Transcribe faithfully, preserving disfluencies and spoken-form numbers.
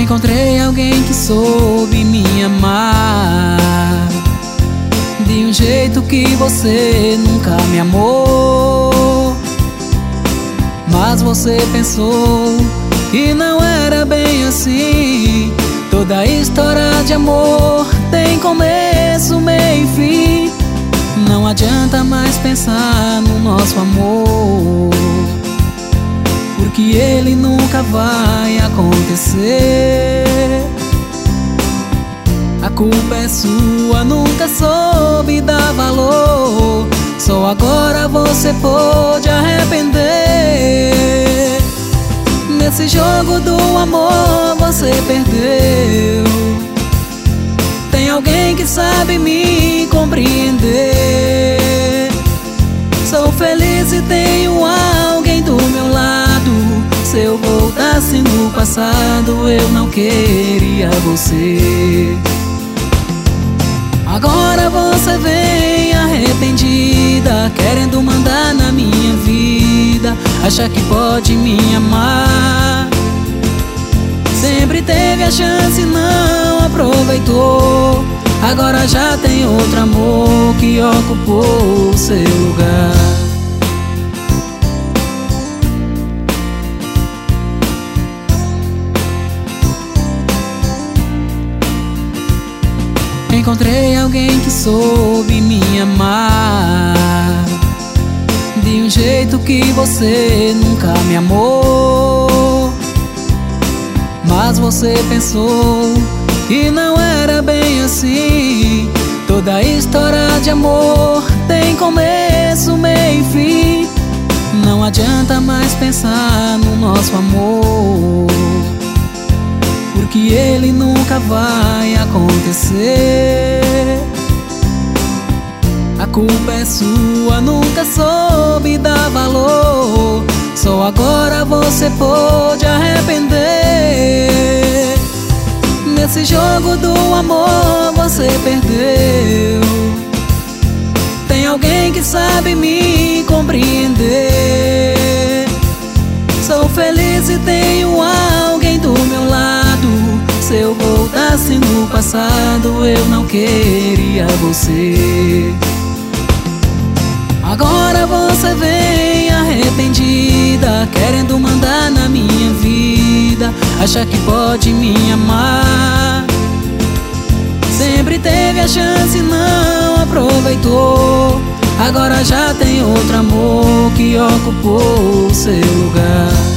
Encontrei alguém que soube me amar de um jeito que você nunca me amou. Mas você pensou que não era bem assim. Toda história de amor tem começo, meio e fim. Não adianta mais pensar no nosso amor, porque ele nunca vai acontecer. A culpa é sua, nunca soube dar valor. Só agora você pôde arrepender. Nesse jogo do amor você perdeu. Tem alguém que sabe me compreender. Sou feliz e tenho alguém do meu lado. Se eu voltasse no passado, eu não queria você. Agora você vem arrependida, querendo mandar na minha vida. Acha que pode me amar. Sempre teve a chance e não aproveitou. Agora já tem outro amor que ocupou o seu lugar. Encontrei alguém que soube me amar de um jeito que você nunca me amou. Mas você pensou que não era bem assim. Toda história de amor tem começo, meio e fim. Não adianta mais pensar no nosso amor, porque ele nunca vai acontecer. A culpa é sua, nunca soube dar valor. Só agora você pôde arrepender. Nesse jogo do amor você perdeu. Tem alguém que sabe me compreender. Sou feliz e tenho alguém do meu lado. Se eu voltasse no passado, eu não queria você. Agora você vem arrependida, querendo mandar na minha vida. Acha que pode me amar. Sempre teve a chance e não aproveitou. Agora já tem outro amor que ocupou o seu lugar.